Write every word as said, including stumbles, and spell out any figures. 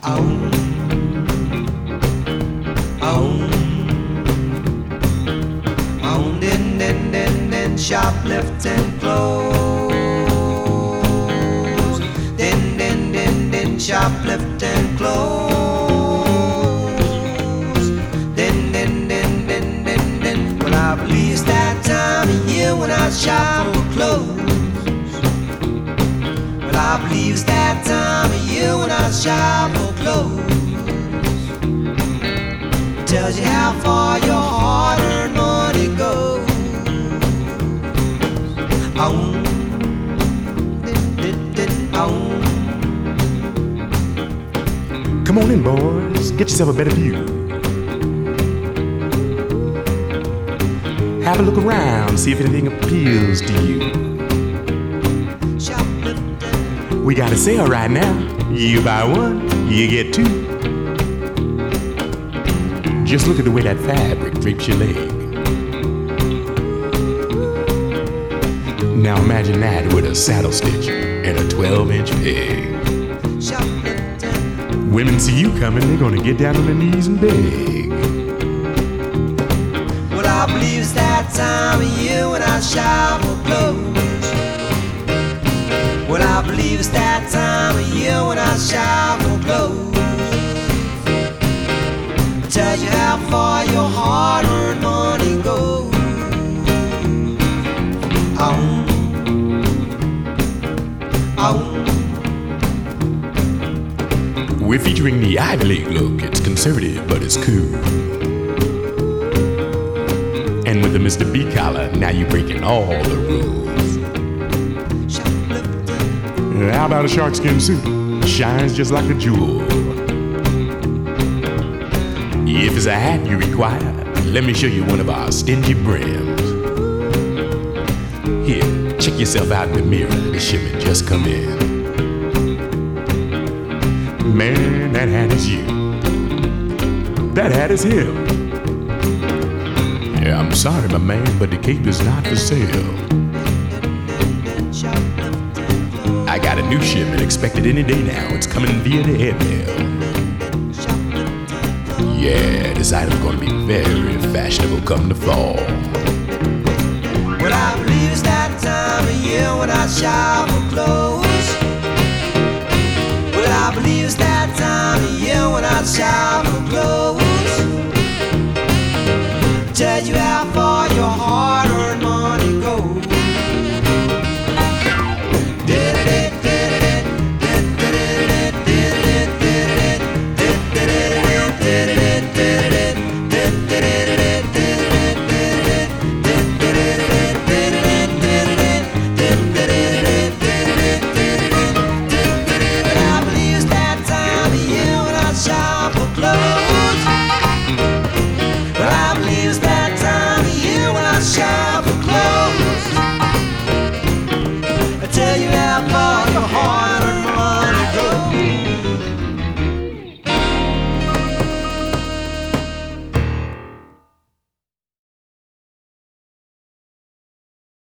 Oh, oh, oh, din, din, din, din, shoplifting clothes. Din, din, din, din, shoplifting clothes. Din, din, din, din, din, din. Well, I believe it's that time of year when I shop for clothes. I believe it's that time of year when I shop for clothes. Tells you how far your hard-earned money goes. Oh, oh. Come on in, boys. Get yourself a better view. Have a look around, see if anything appeals to you. We got a sale right now. You buy one, you get two. Just look at the way that fabric drapes your leg. Now imagine that with a saddle stitch and a twelve inch peg. Women see you coming, they're gonna get down on their knees and beg. Well, I believe it's that time of year when I shop for clothes. Well, I believe it's that time of year when I shop for clothes. It tells you how far your hard-earned money goes. Oh, oh. We're featuring the Ivy League look. It's conservative, but it's cool. And with the Mister B collar, now you're breaking all the rules. How about a sharkskin suit? Shines just like a jewel. If it's a hat you require, let me show you one of our stingy brims. Here, check yourself out in the mirror. The shipment just come in. Man, that hat is you. That hat is him. Yeah, I'm sorry, my man, but the cape is not for sale. I got a new shipment expected any day now. It's coming via the airmail. Yeah, this item's gonna be very fashionable come the fall. Well, I believe it's that time of year when I shop for clothes. Well, I believe it's that